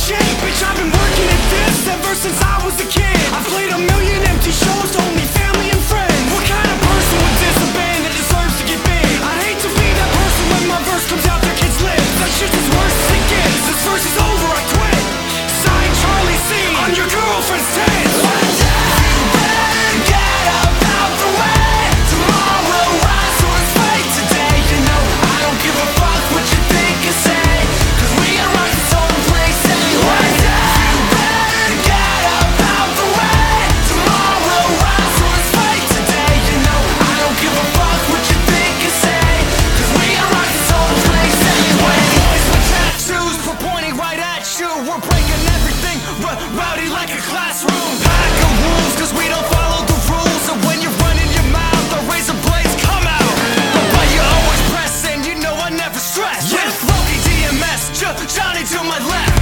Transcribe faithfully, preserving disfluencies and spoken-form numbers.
shit, bitch, I've been working at this ever since I was a kid. I've played a million empty shows to only family and friends. What kind of person would diss a band that deserves to get big? I'd hate to be that person when my verse comes out their kids' lips. That shit's as worse as it gets. This verse is over, I quit. Signed Charlie C on your girlfriend's tits. One day, you better get up out the way. Tomorrow will rise, so let's fight today. You know, I don't give a fuck what you think or say, 'cause we are running some place anyway. One day, you better get up out the way. Tomorrow will rise, so let's fight today. You know, I don't give a fuck what you think or say, 'cause we are running some place anyway. Boys with tattoos, we're pointing right at you. We're breaking everything, r rowdy like a classroom. Pack of wolves, 'cause we don't follow the rules. And when you're running your mouth, the razor blades come out. But you always press, and you know I never stress. With Loki D M S, J Johnny to my left.